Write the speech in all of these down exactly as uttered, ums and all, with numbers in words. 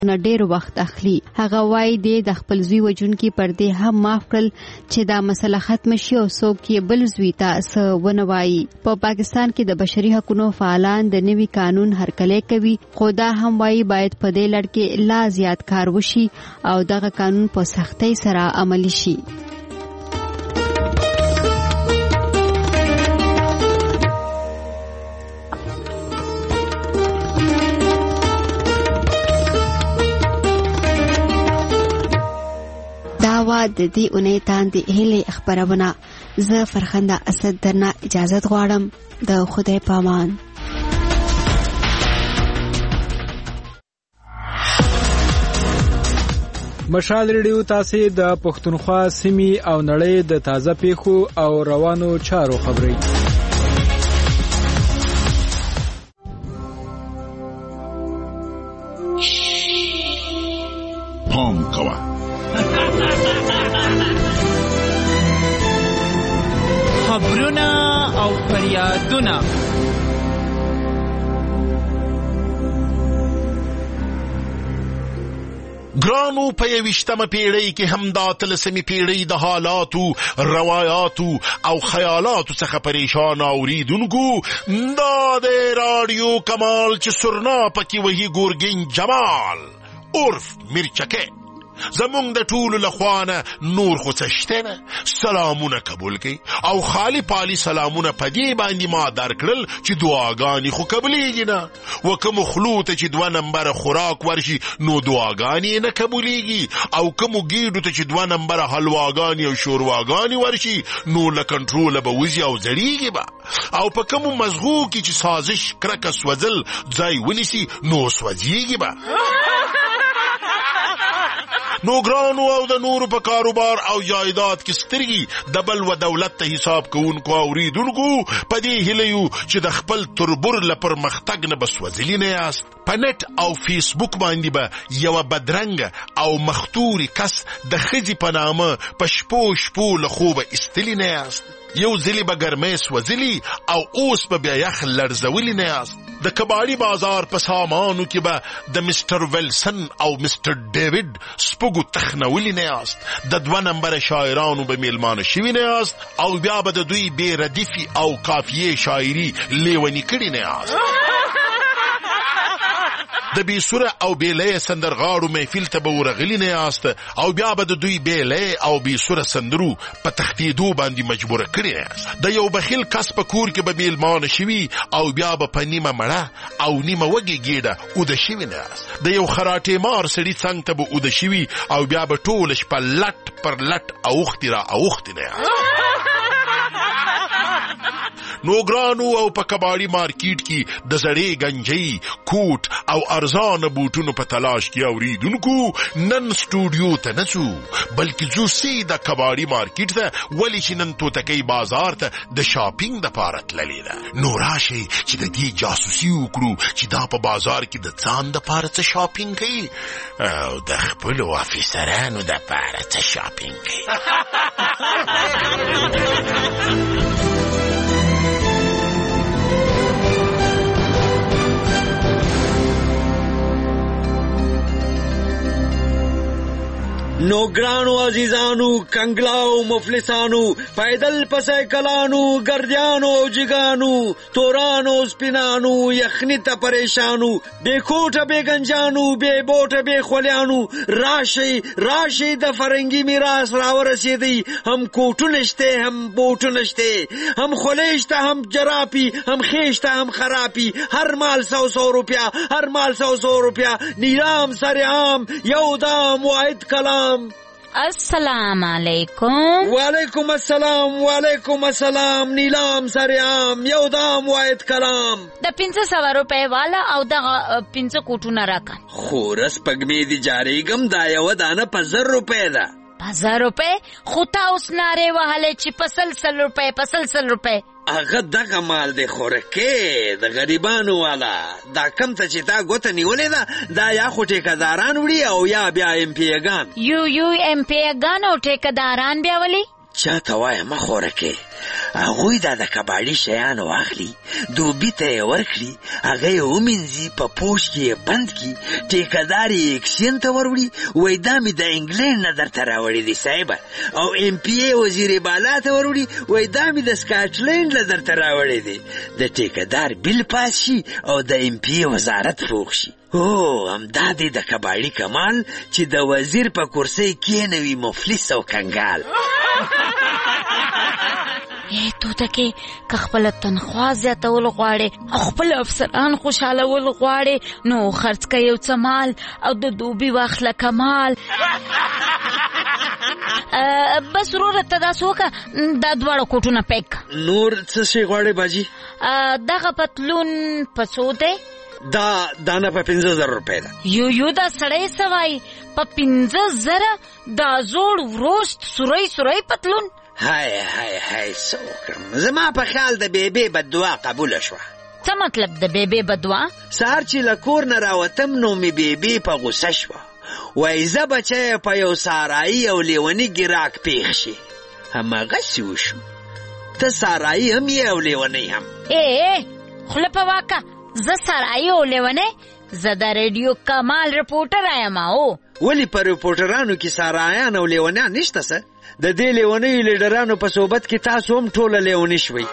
نه ډېر وخت اخلي. هغه وایي د د خپل زوی وجونکي پر دې هم معاف کړل چې دا مسله ختم شي او څوک یې بل زوی ته څه ونه وایي. په پاکستان کې د بشري حقوقو فعالان د نوي قانون هرکلی کوي، خو دا هم وایي باید په دې لړ کې لا زیات کار وشي او دغه قانون په سختۍ سره عملي شي. د دې اونۍ تاندې هیلې خبرونه. زه فرخنده اسد درنه اجازت غواړم. د خدای پامان. مشال ریډیو تاسو د پښتونخوا سیمې او نړۍ د تازه پیښو او روانو چارو خبري. پام کوه. خبرونه او فریادونه. ګرانو په یویشتمه پیړۍ کې هم دا اتلسمې پیړۍ د حالاتو، روایاتو او خیالاتو څخه پریشان اوریدونکو دا د رادیو کمال چې سرنا پکې وهي ګورګین جمال عرف میرچکه زمونږ د ټولو لخوانه نور خو څه نه سلامونه قبول کړي او خالی پالی سلامونه په دې باندې ما درکړل چې دعاګانې خو قبلیږي نه، و که مخلو ته چې دوه نمبره خوراک ورشي نو دعاګانې نه قبولیږي، او که مو ګیډو ته چې دوه نمبره حلواګانې او شورواګانې ورشي نو له کنټروله به وځي او زړیږي به، او په کومو مزغو کې چې سازش کرکه سوځل ځای ونیسي نو سوځیږي به. نو ګرانو او د نورو په کاروبار او جایداد کې سترګي د بل و دولت ته حساب کوونکو اوریدونکو په دې هیلیو چې د خپل تربور له پرمختګ نه بسوځلي نه یاست. په نت او فیسبوک باندې به یوه بدرنګه او مختوري کس د ښځې په نامه په شپو شپو له خوبه ایستلي نه یاست. یو ځلې به ګرمۍ سوځلي او اوس به بیا یخ لړزولي نه یاست. د کباړي بازار په سامانو کې به د مستر ویلسن او مستر ډیوډ سپوږو تخنولي نه یاست. د دوه نمبره شاعرانو به میلمانه شوي نه یاست او بیا به د دوی بې ردیفي او قافیې شاعري لیوني کړي نه یاست. د بیسوره او بیلې سندرغاړو محفل ته به ورغلي نه یاست او بیا به د دوی بیلې او بیسوره سندرو په تښتېدو باندې مجبوره کړي نه یاست. د یو بخیل کس په کور کې به میلمانه شوي او بیا به په نیمه مړه او نیمه وږې ګېډه اوده شوي نه یاست. د یو خراټې مار سړي څنګ ته به اوده شوي او بیا به ټوله شپه لټ پر لټ اوښتې را اوښتې نه یاست. نو ګرانو او په کباړي مارکیټ کې د زړې گنجۍ کوټ او ارزان بوټونو په تلاش کې اوریدونکو نن سټوډیو ته نه ځو بلکې ځو سیده کباړي مارکیټ ته، ولې چې نن توتکۍ بازار ته د شاپینګ دپاره تللې ده. نو راشئ چې د دې جاسوسي وکړو چې دا په بازار کې د ځان دپاره څه شاپینګ کوي او د خپلو افیسرانو دپاره څه شاپینګ کوي. نو ګرانو عزیزانو، کنګلاو مفلسانو، پیدل پسایکلانو، گردیانو او جگانو، تورانو سپینانو، یخنی ته پریشانو، بے کوټه بے گنجانو، بے بوټه بے خولیانو، راشي راشي د فرنګي میراث راورسېدی. هم کوټونه شته، هم بوټونه شته، هم خولۍ شته، هم جراپي، هم خېشته، هم خراپي، هر مال سو سو روپیا، هر مال سو سو روپیا، نیلام سرعام، یو دام واحد کلام. السلام علیکم. وعلیکم السلام. وعلیکم السلام. نیلام سرعام، یو دام واحد کلام. د پنځه سوه روپۍ والا او د پنځه کوټونه راکا. خورس پګمې دی جاریګم، دا یو دانه په زر روپۍ ده. په زر روپۍ؟ خو تا اوس نارې وهلې چې په سل سل روپۍ، په سل سل روپۍ. هغه دغه مال دی خورکې د غریبانو والا. دا کم ته چې تا ګوته نیولې ده دا یا خو ټیکهداران وړي او یا بیا ایم پی ګان. یو یو ایم پی ګان او ټیکهداران بیا ولي؟ چاته وایم خورکې هغوی دا د کباړي شیان واخلي، دوبي ته یې ورکړي، هغه یې ومینځي، په پوش کې یې بند کړي، ټیکهدار یې اکسین ته وروړي، وایي دا مې د انګلینډ نه درته راوړی دی صاحبه. او ایم پی ای وزیر بالا ته وروړي، وایي دا مې د سکاټلینډ نه درته راوړی دی. د ټیکهدار بیل پاس شي او د ایم پی ای وزارت فوق شي. او همدا دی د کباړي کمال چې د وزیر په کرسۍ کېنوي مفلس او کنګال. ای توتکې که خپله تنخوا زیاتول غواړې او خپل افسران خوشحالول غواړې نو خرڅ که یو څه مال او د دوبي واخله کمال. بس وروره ته داسې وکړه دا دواړه کوټونه پیک. نور څه شی غواړې باجي؟ دغه پتلون په څو دی؟ دا دانه په پنځه زره روپۍ ده. یو یو دا سړی څه وایي په پنځه زره دا زوړ وروست سوری سوری پتلون؟ های های های څه وکړم، زما په خیال د بیبي بددعا قبوله شوه. څه مطلب د بیبي بددعا؟ سهار چې له کور نه راوتم نو مې بیبي په غوسه شوه، وایي زه بچی په یو سارایي او لیوني ګراک پیښ شي. هماغسې وشو، ته سارایي هم یې او لیونی هم. ای خوله په واکه، زه سارایي او لیونی؟ زه د ریډیو کمال رپورټر یم. او ولې په رپورټرانو کې سارایان او لیونیان نشته څه؟ د دې لیونیو لیډرانو په صحبت کې تاسو هم ټوله لیونی شوئ.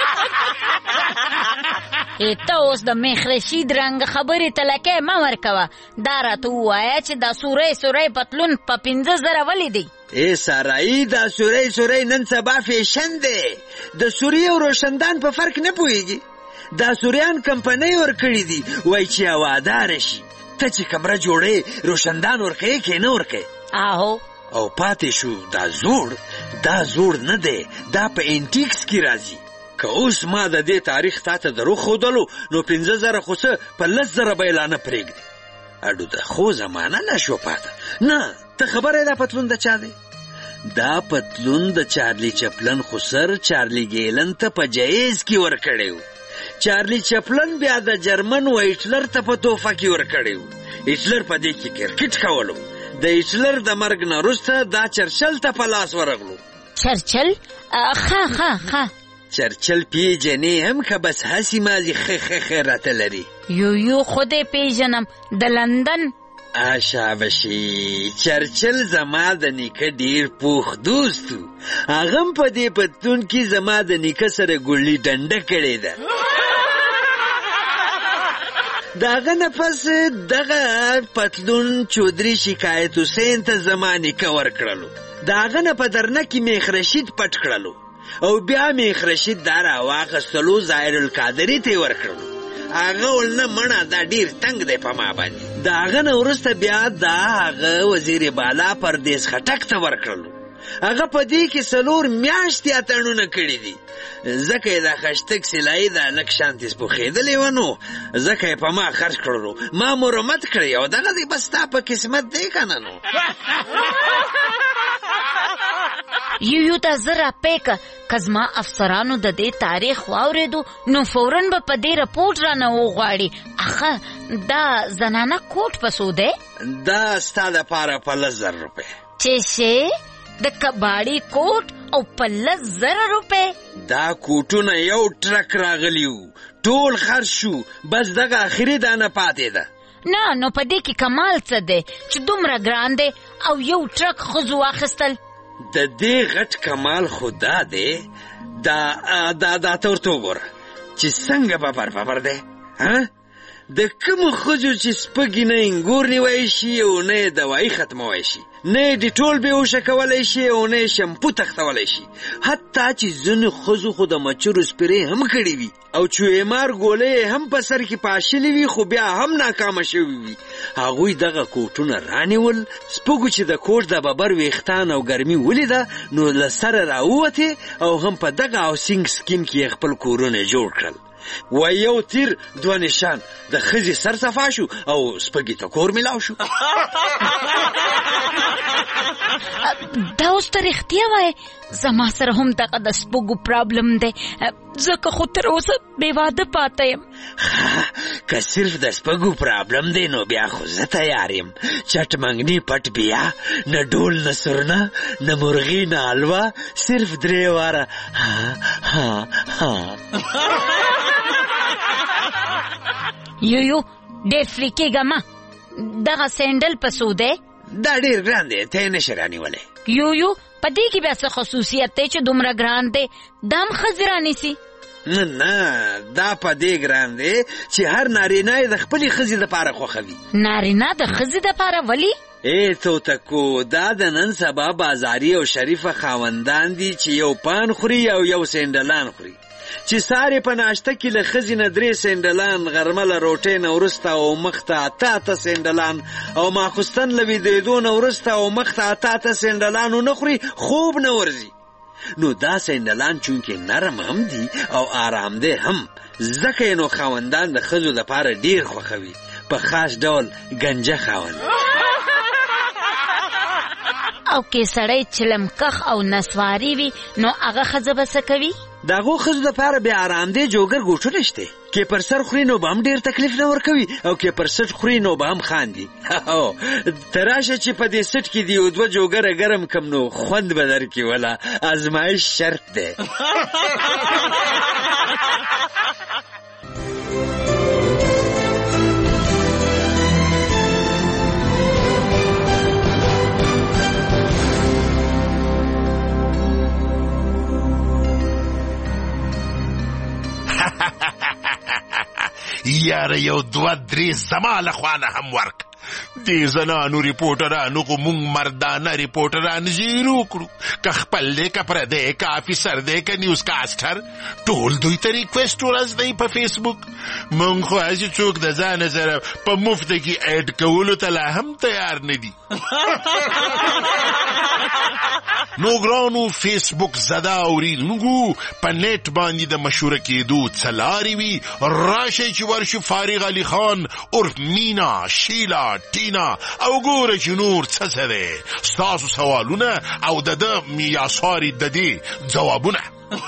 ای ته اوس د میخ رشید رنګ خبرې ته لکۍ مه ورکوه. دا راته ووایه چې دا سوری سوری پتلون په پنځه زره ولې دی؟ ای سارایي دا سوری سوری نن سبا فیشن دی. د سوری او روشندان په فرق نه پوهېږي. دا سوریان کمپنۍ ورکړي دي وایي چې هواداره شي. ته چې کمره جوړې روشندان ورکوې که نه ورکوې؟ آهو. او پاتې شو دا زوړ. دا زوړ نه دی، دا په انټیکس کې راځي. که اوس ما د دې تاریخ تا ته درو ښودلو نو پنځه زره خو څه په لس زره به یې لا نه پرېږدي. اډو د خو زمانه نه شو پاته. نه ته خبره دا پتلون د چا دی؟ دا پتلون د چارلی چپلن خسر چارلی ګیلن ته په جایز کې ورکړی و. چارلی چپلن بیا د جرمن و هټلر ته په تحفه کې ورکړی و. هټلر په دې کې کرکټ کولو. د هټلر د مرګ نه وروسته دا چرچل ته په لاس ورغلو. چرچل؟ ښه ښه ښه چرچل پیژنې هم که بس هسې مازې ښه ښه ښه راته لري. یو یو خودی پیژنم د لندن. شابشي چرچل زما د نیکه ډیر پوخ دوست و. هغه هم په دې پتلون کې زما د نیکه سره ګولي ډنډه کړې ده. د هغه نه پس دغه پتلون چودري شکایت حسین ته زما نیکه ورکړلو. د هغه نه په درنه کې میخ رشید پټ کړلو او بیا میخ رشید دا راواخستلو ظاهر القادري ته یې ورکړلو. هغه ول نه مړه دا ډیر تنګ دی په ما باندې. د هغه نه وروسته بیا دا هغه وزیر بالا پردیس خټک ته ورکړلو. هغه په دې کې څلور میاشتې اتڼونه کړي دي. ځکه یې دا خشتک سلایي دا لږ شانتې سپوښېدلې وه نو ځکه یې په ما خرڅ کړلو. ما مرمت کړی او دغه دی بس ستا په قسمت دی که نه نو. یو یو ته زه راپیکه که زما افسرانو د دې تاریخ واورېدو نو فوراً به په دې رپورټ رانه وغواړي. اخه دا زنانه کوټ په څو دی؟ دا ستا دپاره په لس زره روپۍ. چې شی د کباړي کوټ او په لس زره روپۍ؟ دا کوټونه یو ټرک راغلی و، ټول خرڅ شو، بس دغه آخري دانه پاتې ده. نه نو په دې کې کمال څه دی چې دومره ګران دی او یو ټرک ښځو واخیستل؟ د دې غټ کمال خو دا دی دا دا دا ته ورته وګوره چې څنګه ببر ببر دی. د کومو ښځو چې سپږې نه انګور نیوی شي او نه یې دوایي ختموی شي، نه یې ډیټول بېهوشه کولی شي او نه یې شمپو تختولی شي. حتی چې ځینې ښځو خو د مچرو سپرې هم کړي وي او چویمار ګولۍ یې هم په سر کې پاشلې وي خو بیا هم ناکامه شوي وي. هغوی دغه کوټونه رانیول. سپږو چې د کوټ د ببر ویښتان او ګرمي ولیده نو له سره راووتې او هم په دغه هاوسینګ سکیم کې یې خپل کورونه جوړ کړل. و یو تیر دوه نشان. د ښځې سر صفا شو او سپږې ته کور میلاو شو. دا اوس ته رښتیا وایې؟ زما سره هم دغه د سپږو پرابلم دی، ځکه خو تر اوسه بې واده پاته یم. که صرف د سپږو پرابلم دی نو بیا خو زه تیار یم. چټ منګني پټ بیا، نه ډول نه سرنه نه مرغي نه حلوا، صرف درې واره ها ها ها. یو یو ډېر فری کېږه مه. دغه سینډل په څو دی؟ دا ډېر ګران دی، ته یې نشې رانیولی. یو یو په دې کې بیا څه خصوصیت دی چې دومره ګران دی؟ دا هم ښځې رانیسي؟ نه نه، دا په دې ګران دی چې هر نارینه یې د خپلې ښځې دپاره خوښوي. نارینه د ښځې دپاره ولې؟ ای توتکو، دا د نن سبا بازاري او شریفه خاوندان دي چې یو پان خوري او یو سینډلان خوري. چې سارې په ناشته کې له ښځې نه درې سینډلان، غرمه له روټۍ نه وروسته او مخ ته اته اته سینډلان، او ماخوستن له ویدېدو نه وروسته او مخ ته اته اته سینډلان ونه خوري، خوب نه ورځي. نو دا سینډلان چونکې نرم هم دي او آرام دی هم، ځکه یې نو خاوندان د ښځو دپاره ډېر خوښوي، په خاص ډول ګنجه خاوند. او که سړی چلمکخ او نسواري وي نو هغه ښځه به څه کوي؟ د هغو ښځو دپاره بیا آرام دی، جوګر ګوټونه شته. که پر سر خوري نو به هم ډېر تکلیف نه ورکوي، او که پر سټ خوري نو به هم خاندي. ته راشه چې په دې سټ کې دي یو دوه جوګره ګرم کم نو خوند به درکړي. ولا ازمایش شرط دی. یاره یو دوه درې زما له خوا نه هم ورک. دې زنانو ریپورټرانو خو مونږ مردانه ریپورټران زیرو کړو، که خپل دی که پردی که افیسر دی که نیوز کاسټر، ټول دوی ته ریکویسټ ورځدی په فیسبوک. مونږ خو هسې څوک د ځانه سره په مفته کې ایډ کولو ته لا هم تیار نه دي. نو ګرانو فیسبوک زده اوریدونکو، په نیټ باندې د مشهوره کېدو څه لارې وي، راشئ چې ورشو فارغ علي خان عرف مینا، شیلا، ټینا او ګوره چې نور څه څه دی، ستاسو سوالونه او د ده میاساري د دې ځوابونه.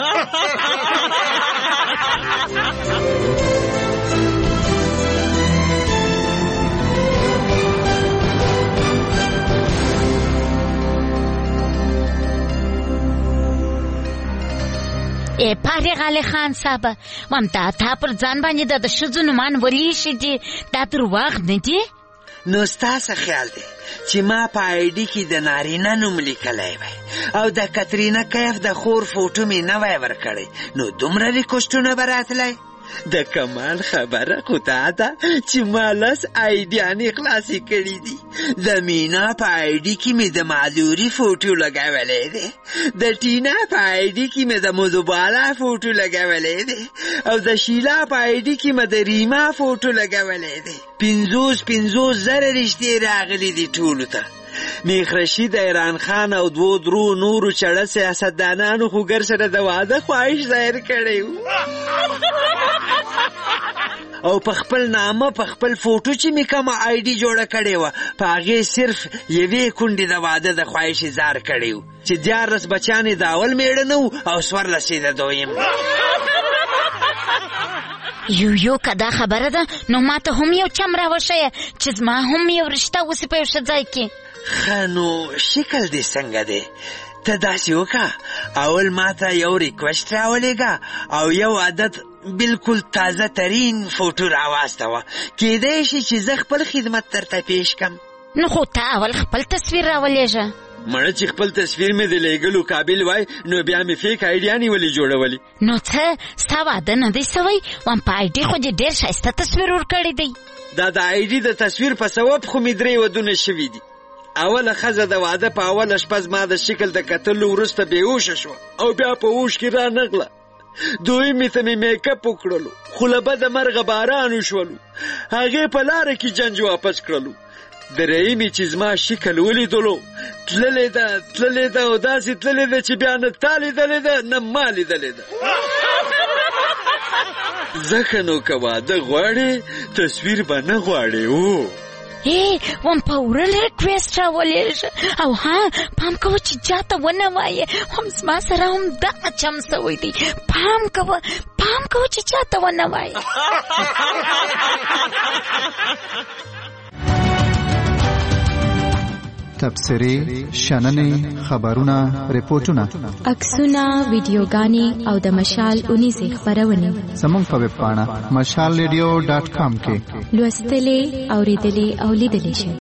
ای فارغ علي خان صاحب، ومتا تا پر ځان باندې د ښځو نومان ولې ایښي دي؟ دا دروغ نه دي؟ نو ستاسو خیال دی چې ما په آی ډي کې د نارینه نوم لیکلی وی او د کترینا کیف د خور فوټو مې نه وی ورکړی، نو دومره ریکوسټونه به راتلی؟ د کمال خبره خو دا ده چې ما لس آی ډیانې خلاصې کړي دي. د مینا په آی ډي کې مې د معذوري فوټو لګولی دی، د ټینا په آی ډي کې مې د مذوبالا فوټو لګولی دی، او د شیلا په آی ډي کې مې د ریما فوټو لګولی دی. پنځوس پنځوس زره رشتې راغلي دي ټولو ته. میخ رشید، ایران خان او دو درو نورو چړه سیاستدانانو خو ګر سره د واده خواهش ظاهر کړی و، او په خپل نامه په خپل فوټو چې مې کومه آی ډي جوړه کړې وه، په هغې صرف یوې کونډې د واده د خواهش اظهار کړی و چې دیارلس بچیان یې د اول مېړه نه و او څوارلس یې د دویم. یو یو که دا خبره ده نو ما ته هم یو چم راوښیه چې زما هم یو رشته اوسي په یو ښه ځای کې. ښه نو شکل دې څنګه دی؟ ته داسې وکړه، اول ما ته یو ریکویسټ راولېږه او یو عدد بالکل تازه ترین فوټو راواستوه، کیدای شي چې زه خپل خدمت درته پیش کم. نو خو ته اول خپل تصویر راولېږه. مړه چې خپل تصویر مې د لیږلو قابل وای نو بیا مې فیک آیډیانې ولې جوړولې؟ نو څه ستا واده نه دی سوی؟ وم په آی ډي خو دې ډېر ښایسته تصویر ورکړی دی. دا د آی ډي د تصویر په سبب خو مې درې ودونه شوي دي. اوله ښځه د واده په اوله شپه زما د شکل د کتلو وروسته بېهوشه شوه او بیا په هوش کې را نغله. دویمې ته مې میکپ وکړلو، خو له بده مرغه باران وشولو، هغې په لاره کې جنج واپس کړلو. درېیمې چې زما شکل ولیدلو، تللې ده تللې ده او داسې تللې ده چې بیا نه تا لیدلې ده نه ما لیدلې ده. ځکه نو که واده غواړې تصویر به نه غواړې او ای وم فورن ریکویسټ راولېږه او ها پام کوه چې چاته ونه وایې هم زما سره هم دغه چم سوی دی پام کوه پام کوه چې چاته ونه وایې تبصرې شننې خبرونه ریپورتونه عکسونه ویډیوګانې او د مشال اونیزې خپرونې زموږ په ویب پاڼه مشال ریډیو ډاټ کام کې لوستلې اوریدلې او لیدلې شئ